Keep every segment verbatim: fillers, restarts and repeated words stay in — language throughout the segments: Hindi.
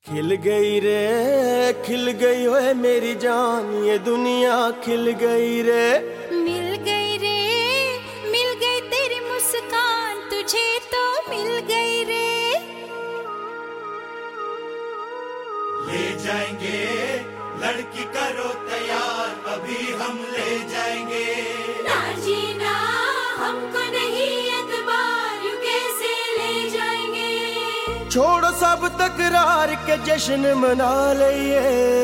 खिल गई रे खिल गई ओए मेरी जान, ये दुनिया खिल गई रे। मिल गई रे मिल गई तेरी मुस्कान, तुझे तो मिल गई रे। ले जाएंगे लड़की करो तैयार, अभी हम ले जाएंगे। ना जीना हमको नहीं एतबार, यूं कैसे ले जाएंगे। छोड़ो सब तकरार के जश्न मना लिए,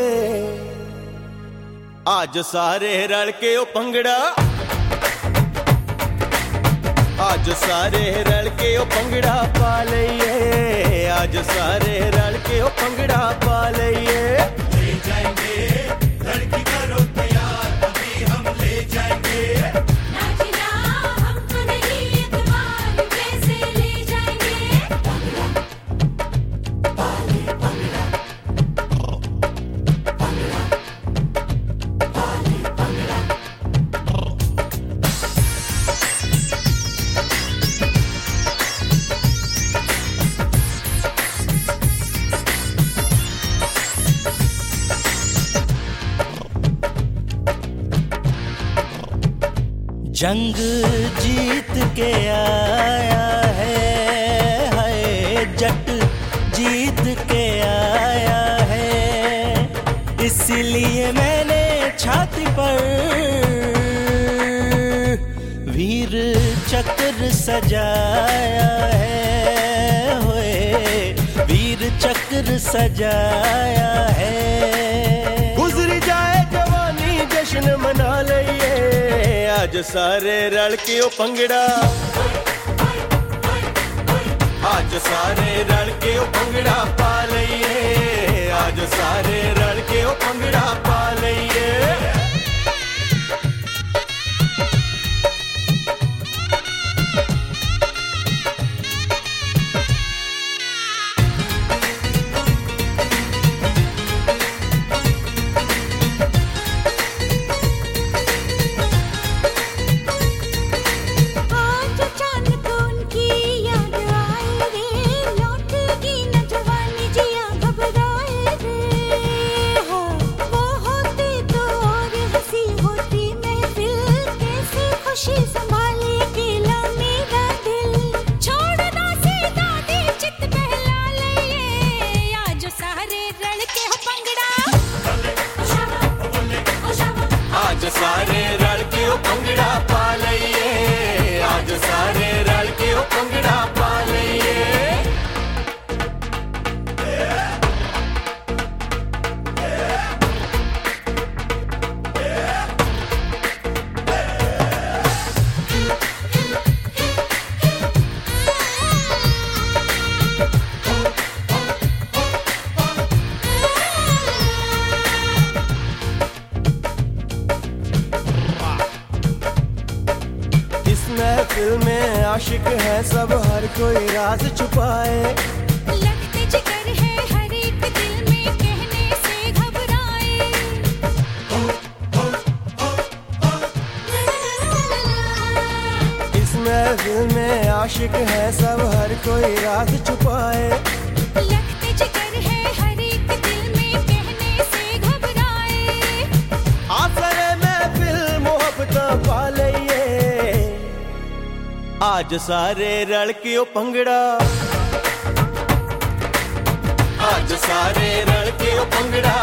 आज सारे रल के ओ पंगड़ा, आज सारे रल के ओ पंगड़ा पा लिए, आज सारे रल के ओ पंगड़ा पा लिए। ले जाएंगे लड़की करो तैयार, अभी हम ले जाएंगे। ना जीना हमको नहीं एतबार, यूं कैसे ले जाएंगे। जंग जीत के आया है, है जट जीत के आया है, इसलिए मैंने छाती पर वीर चक्र सजाया है, होए वीर चक्र सजाया है। गुजरी जाए जवानी जश्न मना लिए, आज सारे रल के ओ पंगड़ा, आज सारे रल के ओ पंगड़ा पा लिए, आज सारे रल के ओ पंगड़ा पा लिए। आज सारे रल के ओ पंगड़ा पा लिए, आज सारे रल के ओ पंगड़ा पा लिए। महफिल में आशिक है सब, हर कोई राज छुपाए। लगते जिगर है हर एक दिल में, कहने से घबराए। इस महफिल में आशिक है सब, हर कोई राज छुपाए। लगते जिगर है हर एक दिल में, कहने से घबराए। आसरे महफिल मोहब्बत पा लिए, आज सारे रल के ओ पंगड़ा, आज सारे रल के ओ पंगड़ा